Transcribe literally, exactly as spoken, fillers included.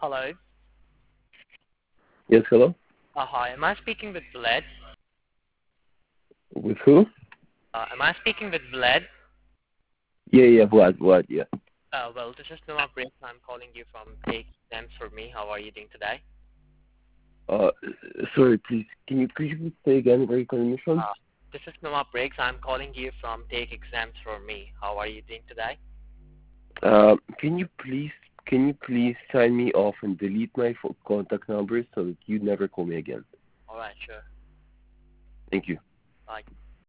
Hello. Yes, hello? Uh, hi, am I speaking with Vlad? With who? Uh, am I speaking with Vlad? Yeah, yeah, Vlad, Vlad, yeah. Uh, well, this is Noma Briggs. I'm calling you from Take Exams for Me. How are you doing today? Uh, sorry, please, can you, could you please say again where you're calling me from? Uh, this is Noma Briggs. I'm calling you from Take Exams for Me. How are you doing today? Uh, can you please, can you please sign me off and delete my phone contact numbers so that you never call me again? Alright, sure. Thank you. Bye.